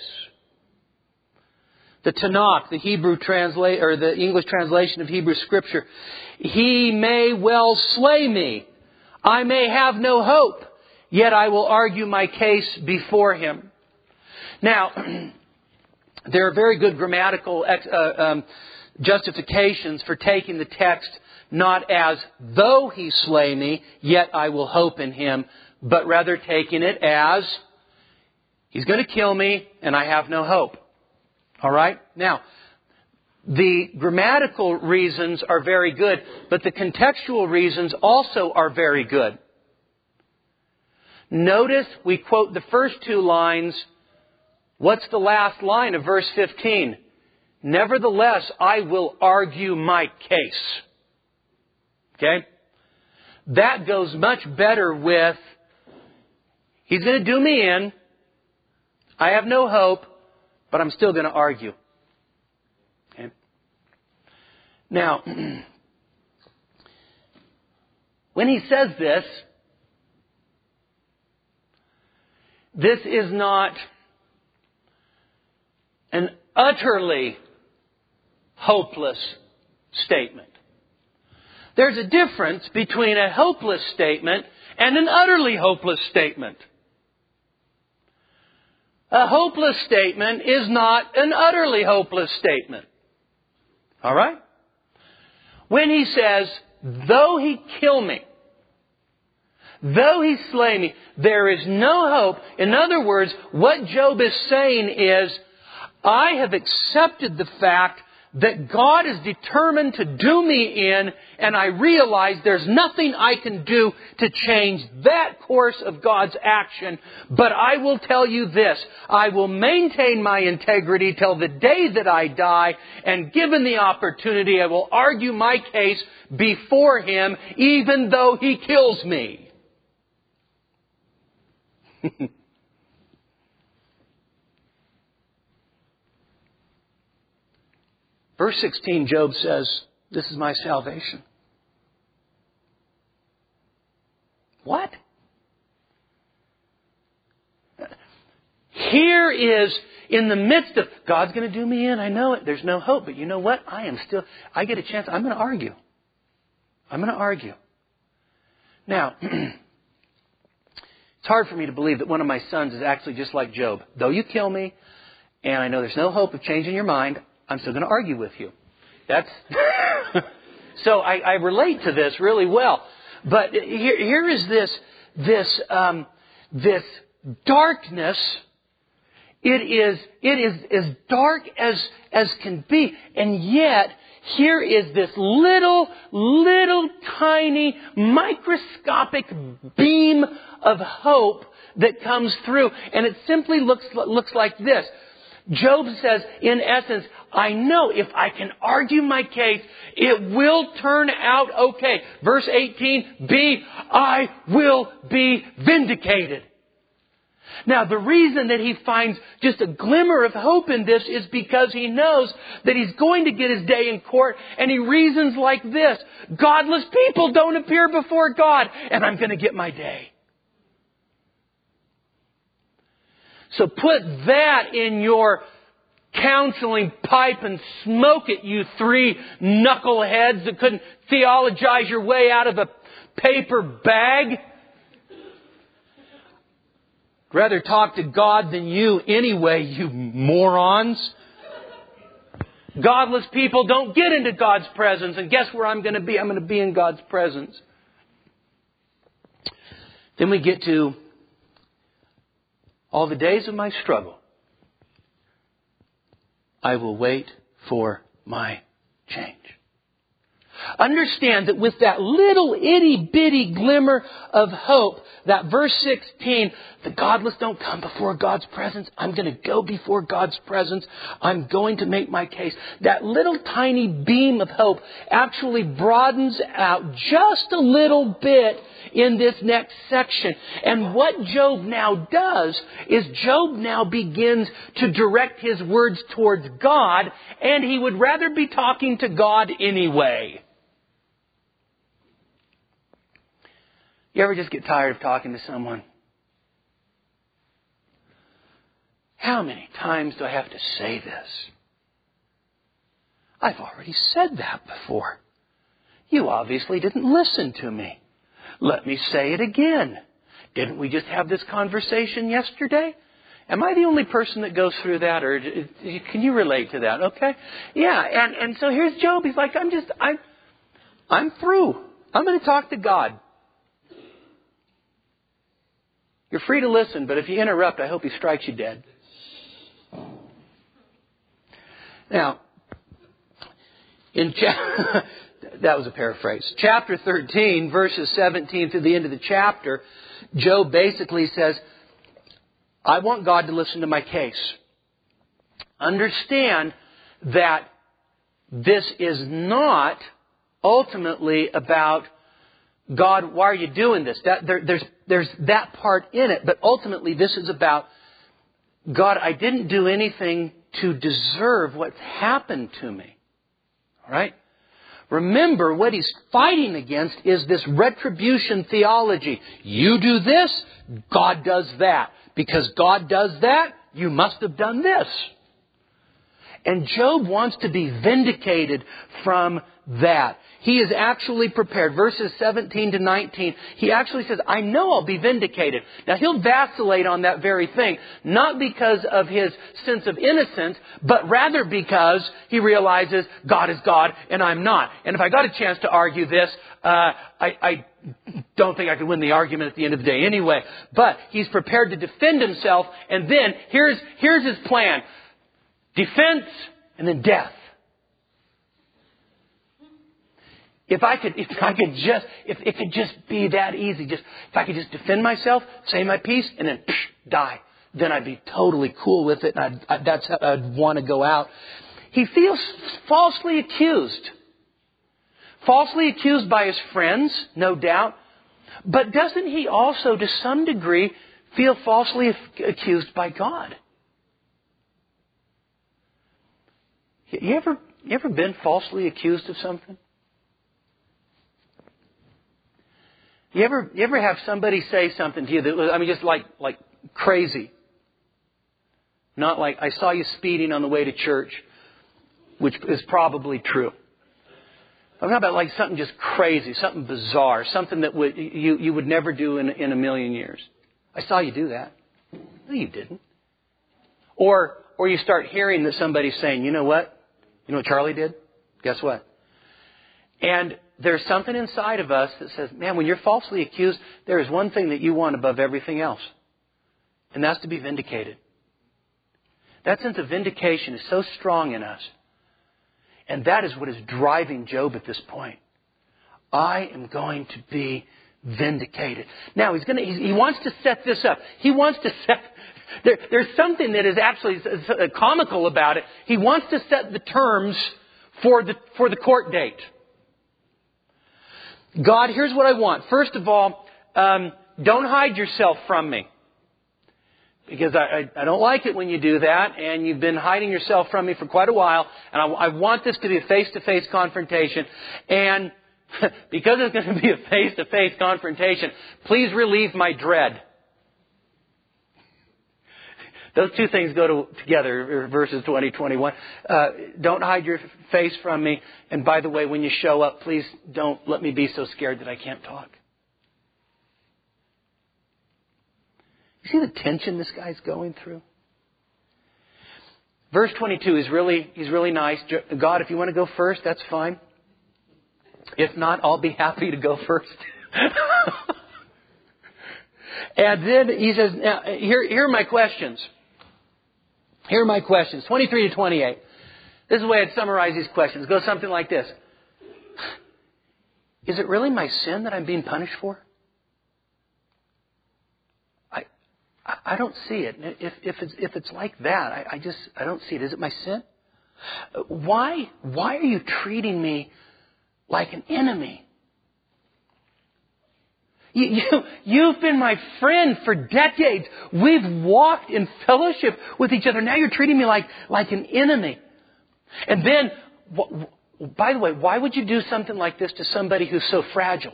S1: The Tanakh, the Hebrew translate or the English translation of Hebrew Scripture. He may well slay me. I may have no hope. Yet I will argue my case before him. Now, there are very good grammatical uh, um, justifications for taking the text not as though he slay me, yet I will hope in him, but rather taking it as He's going to kill me, and I have no hope. All right? Now, the grammatical reasons are very good, but the contextual reasons also are very good. Notice we quote the first two lines. What's the last line of verse fifteen? Nevertheless, I will argue my case. Okay? That goes much better with, he's going to do me in. I have no hope, but I'm still going to argue. Okay? Now, when he says this, this is not an utterly hopeless statement. There's a difference between a hopeless statement and an utterly hopeless statement. A hopeless statement is not an utterly hopeless statement. All right? When he says, though he kill me, though he slay me, there is no hope. In other words, what Job is saying is, I have accepted the fact that God is determined to do me in, and I realize there's nothing I can do to change that course of God's action. But I will tell you this, I will maintain my integrity till the day that I die, and given the opportunity, I will argue my case before Him, even though He kills me. Verse sixteen, Job says, this is my salvation. What? Here is, in the midst of, God's going to do me in, I know it, there's no hope, but you know what? I am still, I get a chance, I'm going to argue. I'm going to argue. Now, it's hard for me to believe that one of my sons is actually just like Job. Though you kill me, and I know there's no hope of changing your mind, I'm still going to argue with you. That's so I, I relate to this really well. But here, here is this this um, this darkness. It is it is as dark as as can be, and yet here is this little little tiny microscopic beam of hope that comes through, and it simply looks looks like this. Job says, in essence, I know if I can argue my case, it will turn out okay. Verse eighteen, B, I will be vindicated. Now, the reason that he finds just a glimmer of hope in this is because he knows that he's going to get his day in court, and he reasons like this. Godless people don't appear before God, and I'm going to get my day. So put that in your counseling pipe and smoke it, you three knuckleheads that couldn't theologize your way out of a paper bag. I'd rather talk to God than you anyway, you morons. Godless people don't get into God's presence. And guess where I'm going to be? I'm going to be in God's presence. Then we get to all the days of my struggle, I will wait for my change. Understand that with that little itty bitty glimmer of hope, that verse sixteen, the godless don't come before God's presence. I'm going to go before God's presence. I'm going to make my case. That little tiny beam of hope actually broadens out just a little bit in this next section. And what Job now does is Job now begins to direct his words towards God, and he would rather be talking to God anyway. You ever just get tired of talking to someone? How many times do I have to say this? I've already said that before. You obviously didn't listen to me. Let me say it again. Didn't we just have this conversation yesterday? Am I the only person that goes through that, or can you relate to that? Okay, yeah. And and so here's Job. He's like, I'm just I'm I'm through. I'm going to talk to God. You're free to listen, but if you interrupt, I hope He strikes you dead. Now, in cha- that was a paraphrase. Chapter thirteen, verses seventeen through the end of the chapter, Job basically says, I want God to listen to my case. Understand that this is not ultimately about, God, why are you doing this? That, there, there's, there's that part in it. But ultimately, this is about, God, I didn't do anything to deserve what's happened to me. All right? Remember, what he's fighting against is this retribution theology. You do this, God does that. Because God does that, you must have done this. And Job wants to be vindicated from that. He is actually prepared. Verses seventeen to nineteen, he actually says, I know I'll be vindicated. Now he'll vacillate on that very thing, not because of his sense of innocence, but rather because he realizes God is God and I'm not. And if I got a chance to argue this, uh, I, I don't think I could win the argument at the end of the day anyway. But he's prepared to defend himself, and then here's, here's his plan. Defense and then death. If I could, if I could just, if it could just be that easy, just if I could just defend myself, say my piece, and then psh, die, then I'd be totally cool with it. And I'd, I, that's how I'd want to go out. He feels falsely accused, falsely accused by his friends, no doubt. But doesn't he also, to some degree, feel falsely accused by God? You ever, you ever been falsely accused of something? You ever, you ever have somebody say something to you that was, I mean, just like, like crazy? Not like, I saw you speeding on the way to church, which is probably true. I'm talking about like something just crazy, something bizarre, something that would, you, you would never do in, in a million years. I saw you do that. No, you didn't. Or, or you start hearing that somebody's saying, you know what? You know what Charlie did? Guess what? And there's something inside of us that says, man, when you're falsely accused, there is one thing that you want above everything else. And that's to be vindicated. That sense of vindication is so strong in us. And that is what is driving Job at this point. I am going to be vindicated. Now, he's going to, he wants to set this up. He wants to set, there, there's something that is actually comical about it. He wants to set the terms for the, for the court date. God, here's what I want. First of all, um, don't hide yourself from me. Because I, I, I don't like it when you do that, and you've been hiding yourself from me for quite a while, and I, I want this to be a face-to-face confrontation. And because it's going to be a face-to-face confrontation, please relieve my dread. Those two things go to, together, verses twenty, twenty-one. Uh, don't hide your face from me. And by the way, when you show up, please don't let me be so scared that I can't talk. You see the tension this guy's going through? Verse twenty-two is really, he's really nice. God, if you want to go first, that's fine. If not, I'll be happy to go first. And then he says, now, here, here are my questions. Here are my questions. twenty-three to twenty-eight. This is the way I'd summarize these questions. It goes something like this. Is it really my sin that I'm being punished for? I I don't see it. If, if, it's, if it's like that, I, I just, I don't see it. Is it my sin? Why, why are you treating me like an enemy? You, you, you've been my friend for decades. We've walked in fellowship with each other. Now you're treating me like, like an enemy. And then, wh- by the way, why would you do something like this to somebody who's so fragile?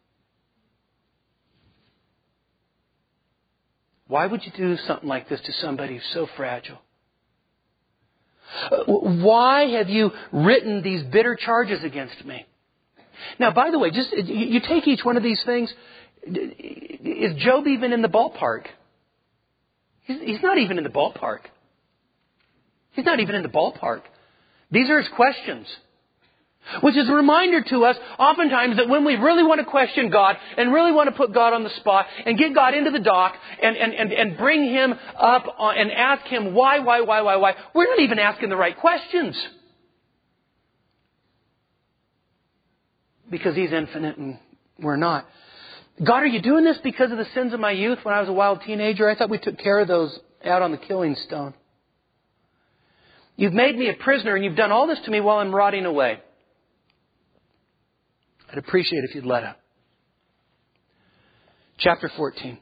S1: Why would you do something like this to somebody who's so fragile? Why have you written these bitter charges against me? Now, by the way, just you take each one of these things. Is Job even in the ballpark? He's, he's not even in the ballpark. He's not even in the ballpark. These are his questions. Which is a reminder to us, oftentimes, that when we really want to question God and really want to put God on the spot and get God into the dock and, and, and, and bring Him up and ask Him why, why, why, why, why, we're not even asking the right questions. Because He's infinite and we're not. God, are you doing this because of the sins of my youth when I was a wild teenager? I thought we took care of those out on the killing stone. You've made me a prisoner and you've done all this to me while I'm rotting away. I'd appreciate it if you'd let up. Chapter fourteen.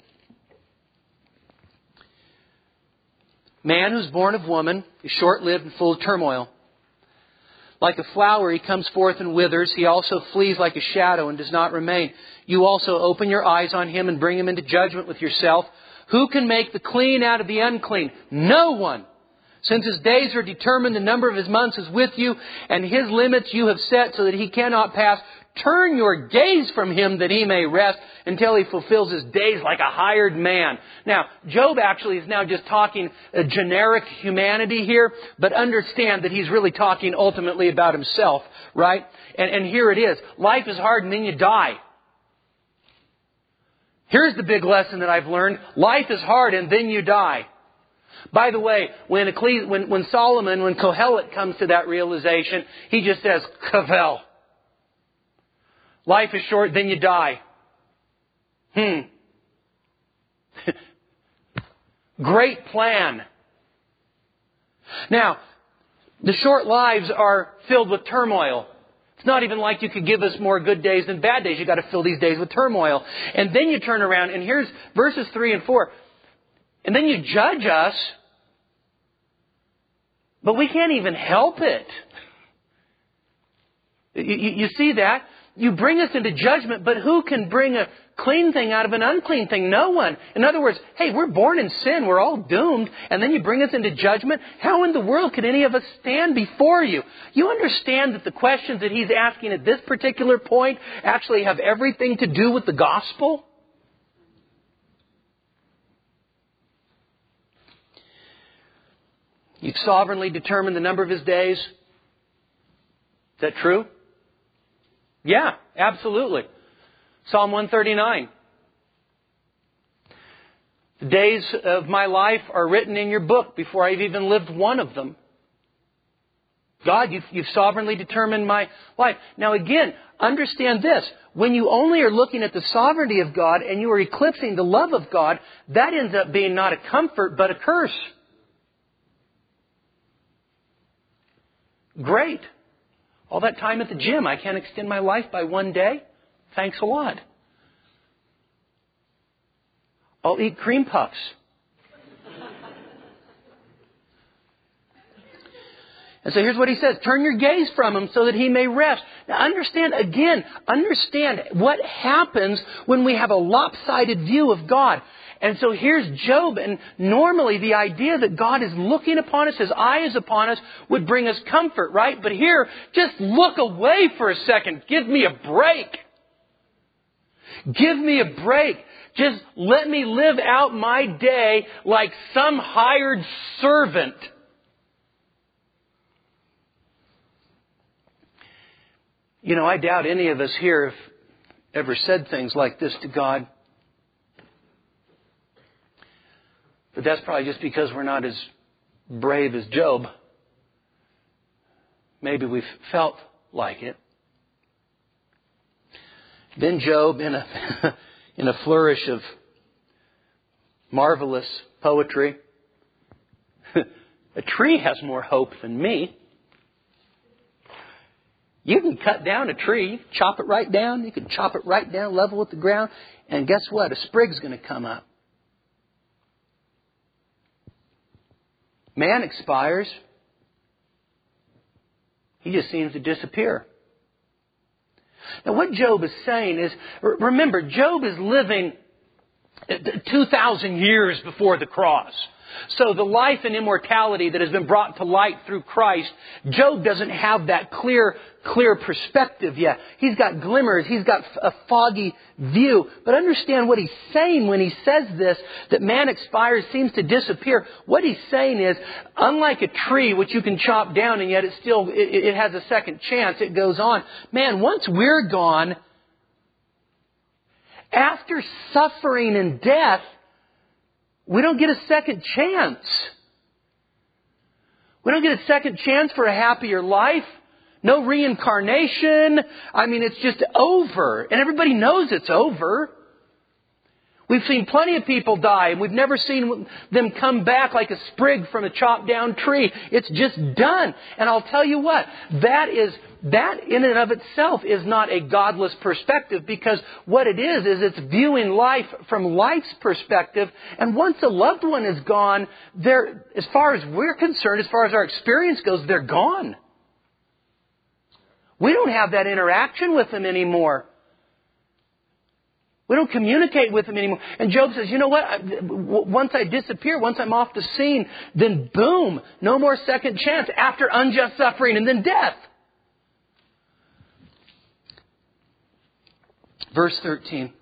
S1: Man who's born of woman is short-lived and full of turmoil. Like a flower, he comes forth and withers. He also flees like a shadow and does not remain. You also open your eyes on him and bring him into judgment with yourself. Who can make the clean out of the unclean? No one. Since his days are determined, the number of his months is with you, and his limits you have set so that he cannot pass. Turn your gaze from him that he may rest until he fulfills his days like a hired man. Now, Job actually is now just talking a generic humanity here, but understand that he's really talking ultimately about himself, right? And, and here it is. Life is hard and then you die. Here's the big lesson that I've learned. Life is hard and then you die. By the way, when, Ecclesi- when, when Solomon, when Kohelet comes to that realization, he just says, Kavel. Life is short, then you die. Hmm. Great plan. Now, the short lives are filled with turmoil. It's not even like you could give us more good days than bad days. You've got to fill these days with turmoil. And then you turn around, and here's verses three and four. And then you judge us, but we can't even help it. You, you, you see that? You bring us into judgment, but who can bring a clean thing out of an unclean thing? No one. In other words, hey, we're born in sin. We're all doomed. And then you bring us into judgment. How in the world could any of us stand before you? You understand that the questions that he's asking at this particular point actually have everything to do with the gospel? You've sovereignly determined the number of his days. Is that true? Yeah, absolutely. Psalm one thirty-nine. The days of my life are written in your book before I've even lived one of them. God, you've, you've sovereignly determined my life. Now again, understand this. When you only are looking at the sovereignty of God and you are eclipsing the love of God, that ends up being not a comfort but a curse. Great. All that time at the gym, I can't extend my life by one day? Thanks a lot. I'll eat cream puffs. And so here's what he says. Turn your gaze from him so that he may rest. Now understand, again, understand what happens when we have a lopsided view of God. And so here's Job, and normally the idea that God is looking upon us, His eye is upon us, would bring us comfort, right? But here, just look away for a second. Give me a break. Give me a break. Just let me live out my day like some hired servant. You know, I doubt any of us here have ever said things like this to God. But that's probably just because we're not as brave as Job. Maybe we've felt like it. Then Job, in a, in a flourish of marvelous poetry, a tree has more hope than me. You can cut down a tree, you can chop it right down, you can chop it right down level with the ground, and guess what? A sprig's going to come up. Man expires. He just seems to disappear. Now what Job is saying is, remember, Job is living two thousand years before the cross. So the life and immortality that has been brought to light through Christ, Job doesn't have that clear, clear perspective yet. He's got glimmers. He's got a foggy view. But understand what he's saying when he says this, that man expires, seems to disappear. What he's saying is, unlike a tree which you can chop down and yet it still, it, it has a second chance, it goes on. Man, once we're gone, after suffering and death, we don't get a second chance. We don't get a second chance for a happier life. No reincarnation. I mean, it's just over. And everybody knows it's over. We've seen plenty of people die, and we've never seen them come back like a sprig from a chopped down tree. It's just done. And I'll tell you what, that is, that in and of itself is not a godless perspective, because what it is, is it's viewing life from life's perspective. And once a loved one is gone, they're, as far as we're concerned, as far as our experience goes, they're gone. We don't have that interaction with them anymore. We don't communicate with them anymore. And Job says, you know what? Once I disappear, once I'm off the scene, then boom, no more second chance after unjust suffering and then death. Verse thirteen.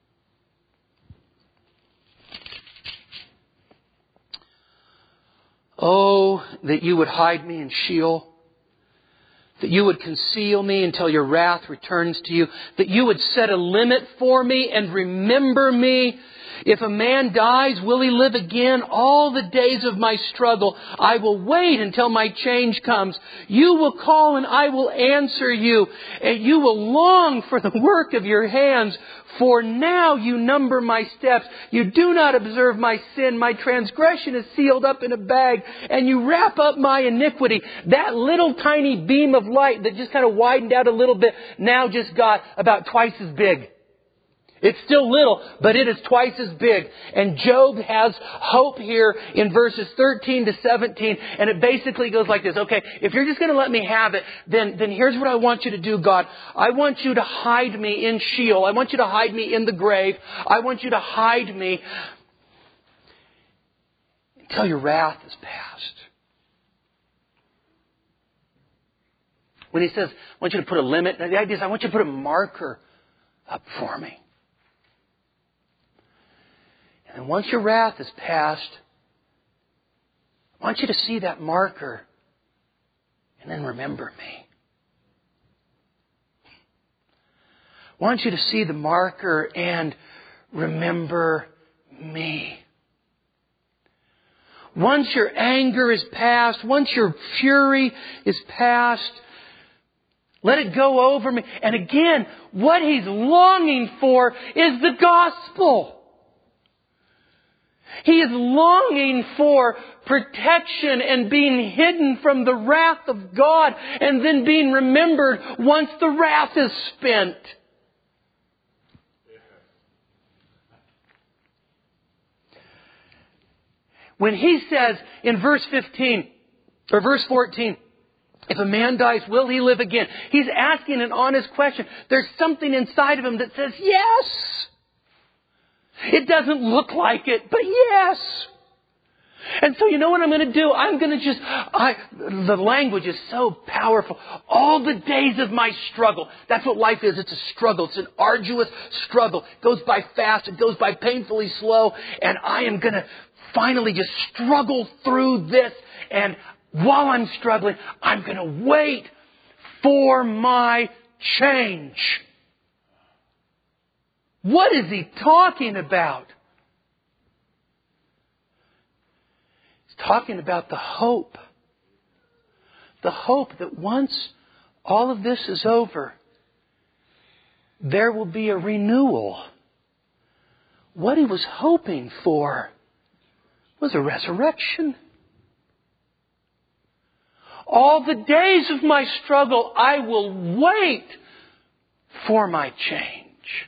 S1: Oh, that you would hide me in Sheol, that you would conceal me until your wrath returns to you, that you would set a limit for me and remember me. If a man dies, will he live again? All the days of my struggle, I will wait until my change comes. You will call and I will answer you, and you will long for the work of your hands. For now you number my steps. You do not observe my sin. My transgression is sealed up in a bag, and you wrap up my iniquity. That little tiny beam of light that just kind of widened out a little bit now just got about twice as big. It's still little, but it is twice as big. And Job has hope here in verses thirteen to seventeen. And it basically goes like this. Okay, if you're just going to let me have it, then, then here's what I want you to do, God. I want you to hide me in Sheol. I want you to hide me in the grave. I want you to hide me until your wrath is past. When he says, I want you to put a limit, the idea is I want you to put a marker up for me. And once your wrath is past, I want you to see that marker and then remember me. I want you to see the marker and remember me. Once your anger is past, once your fury is past, let it go over me. And again, what he's longing for is the gospel. He is longing for protection and being hidden from the wrath of God and then being remembered once the wrath is spent. When he says in verse fifteen or verse fourteen, if a man dies, will he live again? He's asking an honest question. There's something inside of him that says yes. It doesn't look like it, but yes. And so you know what I'm going to do? I'm going to just, I, the language is so powerful. All the days of my struggle. That's what life is. It's a struggle. It's an arduous struggle. It goes by fast. It goes by painfully slow. And I am going to finally just struggle through this. And while I'm struggling, I'm going to wait for my change. What is he talking about? He's talking about the hope. The hope that once all of this is over, there will be a renewal. What he was hoping for was a resurrection. All the days of my struggle, I will wait for my change.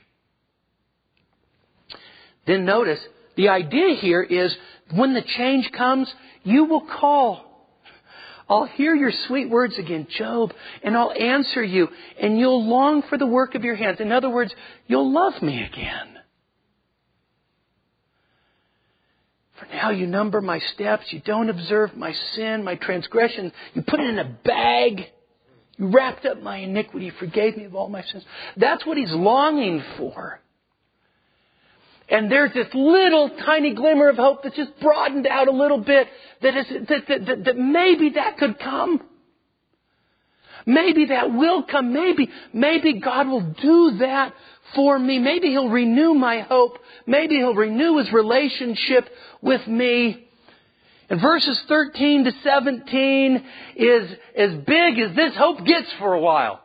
S1: Then notice, the idea here is when the change comes, you will call. I'll hear your sweet words again, Job, and I'll answer you, and you'll long for the work of your hands. In other words, you'll love me again. For now you number my steps. You don't observe my sin, my transgression. You put it in a bag. You wrapped up my iniquity. You forgave me of all my sins. That's what he's longing for. And there's this little tiny glimmer of hope that's just broadened out a little bit. That, is, that, that, that, that maybe that could come. Maybe that will come. Maybe, maybe God will do that for me. Maybe He'll renew my hope. Maybe He'll renew His relationship with me. And verses thirteen to seventeen is as big as this hope gets for a while.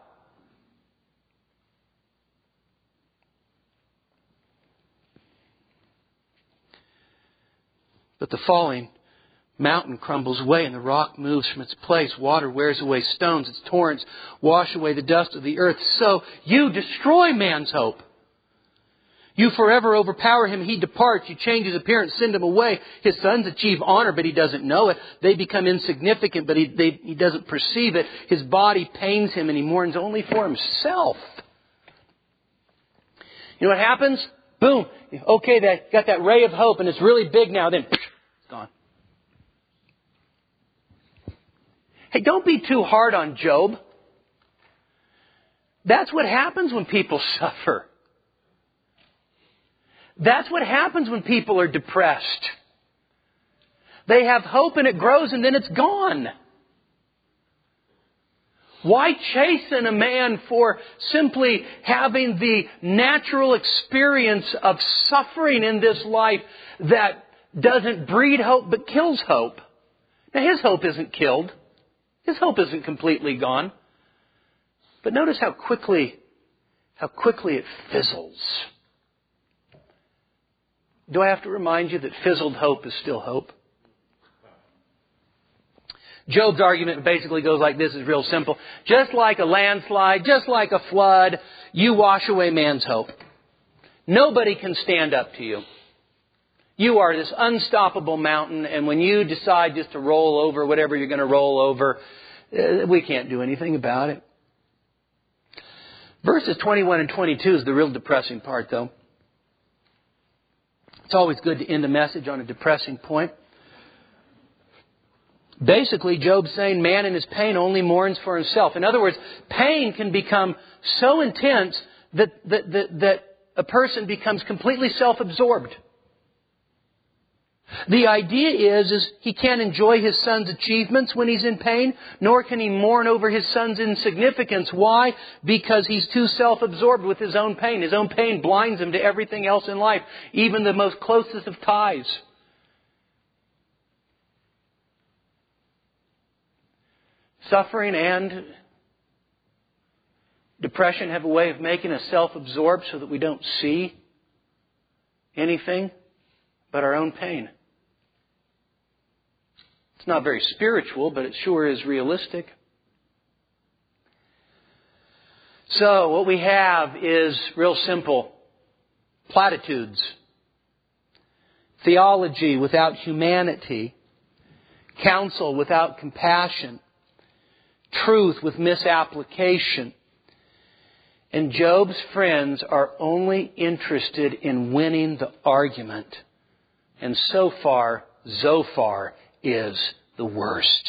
S1: But the falling mountain crumbles away and the rock moves from its place. Water wears away stones. Its torrents wash away the dust of the earth. So you destroy man's hope. You forever overpower him. He departs. You change his appearance, send him away. His sons achieve honor, but he doesn't know it. They become insignificant, but he, they, he doesn't perceive it. His body pains him and he mourns only for himself. You know what happens? Boom. Okay, that got that ray of hope and it's really big now. Then it's gone. Hey, don't be too hard on Job. That's what happens when people suffer. That's what happens when people are depressed. They have hope and it grows and then it's gone. Why chasten a man for simply having the natural experience of suffering in this life that doesn't breed hope but kills hope? Now his hope isn't killed. His hope isn't completely gone. But notice how quickly, how quickly it fizzles. Do I have to remind you that fizzled hope is still hope? Job's argument basically goes like this. It's real simple. Just like a landslide, just like a flood, you wash away man's hope. Nobody can stand up to you. You are this unstoppable mountain, and when you decide just to roll over whatever you're going to roll over, uh, we can't do anything about it. Verses twenty-one and twenty-two is the real depressing part, though. It's always good to end a message on a depressing point. Basically, Job's saying man in his pain only mourns for himself. In other words, pain can become so intense that, that, that, that a person becomes completely self-absorbed. The idea is, is he can't enjoy his son's achievements when he's in pain, nor can he mourn over his son's insignificance. Why? Because he's too self-absorbed with his own pain. His own pain blinds him to everything else in life, even the most closest of ties. Suffering and depression have a way of making us self-absorbed so that we don't see anything but our own pain. It's not very spiritual, but it sure is realistic. So what we have is real simple. Platitudes. Theology without humanity. Counsel without compassion. Truth with misapplication. And Job's friends are only interested in winning the argument. And so far, Zophar is the worst.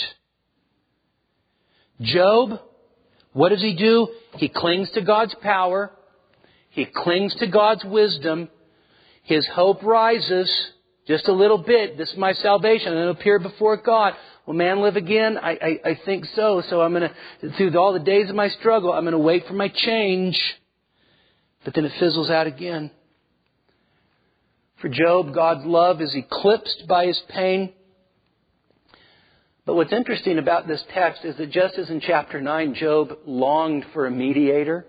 S1: Job, what does he do? He clings to God's power. He clings to God's wisdom. His hope rises just a little bit. This is my salvation. I'm going to appear before God. Will man live again? I, I, I think so. So I'm going to, through all the days of my struggle, I'm going to wait for my change. But then it fizzles out again. For Job, God's love is eclipsed by his pain. But what's interesting about this text is that just as in chapter nine, Job longed for a mediator,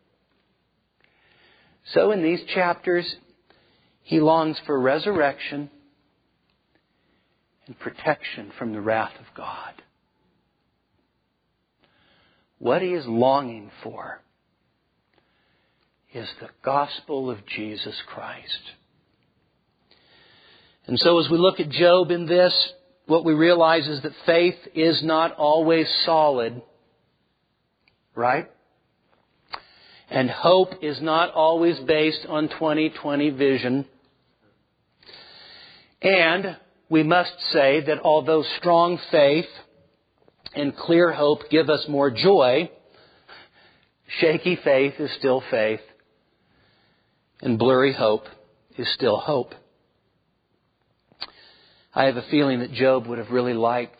S1: so in these chapters, he longs for resurrection and protection from the wrath of God. What he is longing for is the gospel of Jesus Christ. And so as we look at Job in this, what we realize is that faith is not always solid, right? And hope is not always based on twenty twenty vision. And we must say that although strong faith and clear hope give us more joy, shaky faith is still faith, and blurry hope is still hope. I have a feeling that Job would have really liked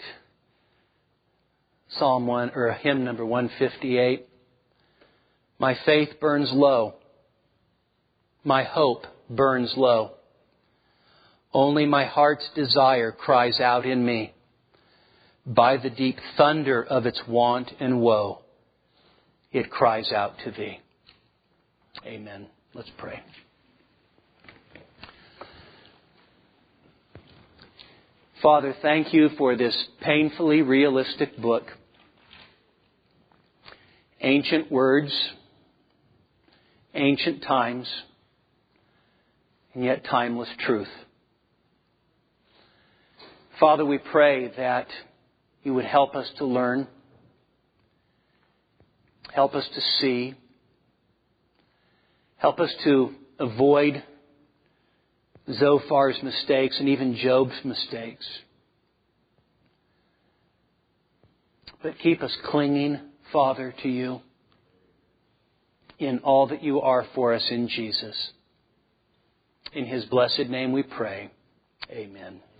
S1: Psalm one or hymn number one fifty-eight. My faith burns low. My hope burns low. Only my heart's desire cries out in me. By the deep thunder of its want and woe, it cries out to Thee. Amen. Let's pray. Father, thank You for this painfully realistic book. Ancient words, ancient times, and yet timeless truth. Father, we pray that You would help us to learn, help us to see, help us to avoid Zophar's mistakes and even Job's mistakes. But keep us clinging, Father, to You in all that You are for us in Jesus. In His blessed name we pray. Amen.